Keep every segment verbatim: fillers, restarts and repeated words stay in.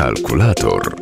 Kalkulator.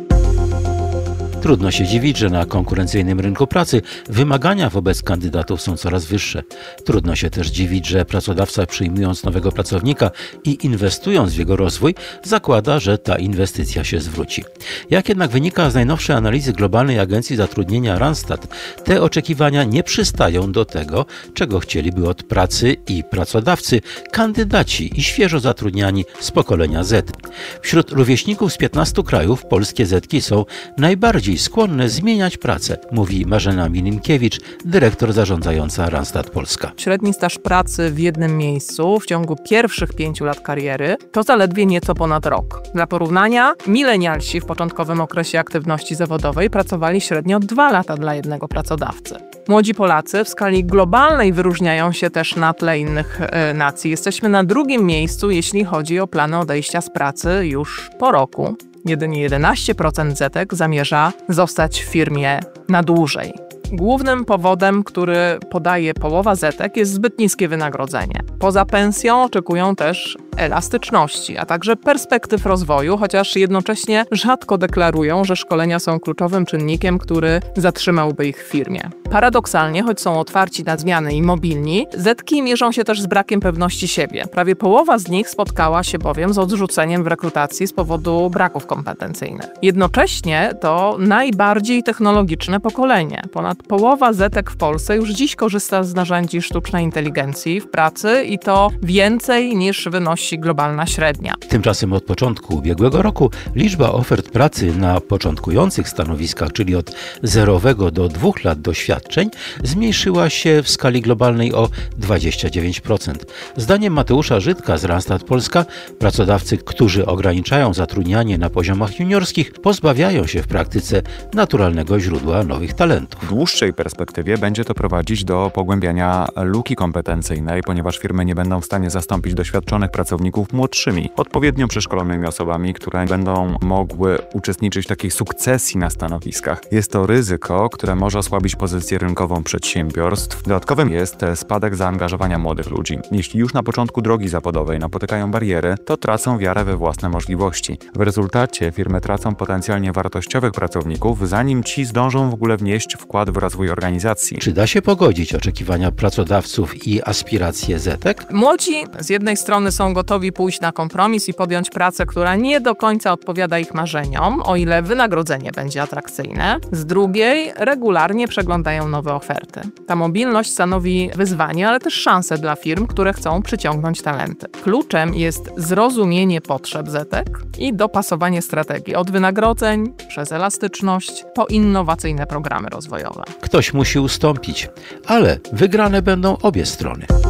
Trudno się dziwić, że na konkurencyjnym rynku pracy wymagania wobec kandydatów są coraz wyższe. Trudno się też dziwić, że pracodawca, przyjmując nowego pracownika i inwestując w jego rozwój, zakłada, że ta inwestycja się zwróci. Jak jednak wynika z najnowszej analizy Globalnej Agencji Zatrudnienia Randstad, te oczekiwania nie przystają do tego, czego chcieliby od pracy i pracodawcy kandydaci i świeżo zatrudniani z pokolenia Z. Wśród rówieśników z piętnastu krajów polskie Zetki są najbardziej skłonne zmieniać pracę, mówi Marzena Milinkiewicz, dyrektor zarządzająca Randstad Polska. Średni staż pracy w jednym miejscu w ciągu pierwszych pięciu lat kariery to zaledwie nieco ponad rok. Dla porównania, milenialsi w początkowym okresie aktywności zawodowej pracowali średnio dwa lata dla jednego pracodawcy. Młodzi Polacy w skali globalnej wyróżniają się też na tle innych e, nacji. Jesteśmy na drugim miejscu, jeśli chodzi o plany odejścia z pracy już po roku. Jedynie jedenaście procent Zetek zamierza zostać w firmie na dłużej. Głównym powodem, który podaje połowa Zetek, jest zbyt niskie wynagrodzenie. Poza pensją oczekują też elastyczności, a także perspektyw rozwoju, chociaż jednocześnie rzadko deklarują, że szkolenia są kluczowym czynnikiem, który zatrzymałby ich w firmie. Paradoksalnie, choć są otwarci na zmiany i mobilni, Zetki mierzą się też z brakiem pewności siebie. Prawie połowa z nich spotkała się bowiem z odrzuceniem w rekrutacji z powodu braków kompetencyjnych. Jednocześnie to najbardziej technologiczne pokolenie. Ponad połowa Zetek w Polsce już dziś korzysta z narzędzi sztucznej inteligencji w pracy i to więcej niż wynosi globalna średnia. Tymczasem od początku ubiegłego roku liczba ofert pracy na początkujących stanowiskach, czyli od zerowego do dwóch lat doświadczeń, zmniejszyła się w skali globalnej o dwadzieścia dziewięć procent. Zdaniem Mateusza Żydka z Randstad Polska, pracodawcy, którzy ograniczają zatrudnianie na poziomach juniorskich, pozbawiają się w praktyce naturalnego źródła nowych talentów. W dłuższej perspektywie będzie to prowadzić do pogłębiania luki kompetencyjnej, ponieważ firmy nie będą w stanie zastąpić doświadczonych pracowników młodszymi, odpowiednio przeszkolonymi osobami, które będą mogły uczestniczyć w takiej sukcesji na stanowiskach. Jest to ryzyko, które może osłabić pozycję rynkową przedsiębiorstw. Dodatkowym jest spadek zaangażowania młodych ludzi. Jeśli już na początku drogi zawodowej napotykają bariery, to tracą wiarę we własne możliwości. W rezultacie firmy tracą potencjalnie wartościowych pracowników, zanim ci zdążą w ogóle wnieść wkład w rozwój organizacji. Czy da się pogodzić oczekiwania pracodawców i aspiracje Zetek? Młodzi z jednej strony są gotowi pójść na kompromis i podjąć pracę, która nie do końca odpowiada ich marzeniom, o ile wynagrodzenie będzie atrakcyjne. Z drugiej regularnie przeglądają nowe oferty. Ta mobilność stanowi wyzwanie, ale też szansę dla firm, które chcą przyciągnąć talenty. Kluczem jest zrozumienie potrzeb Zetek i dopasowanie strategii od wynagrodzeń przez elastyczność po innowacyjne programy rozwojowe. Ktoś musi ustąpić, ale wygrane będą obie strony.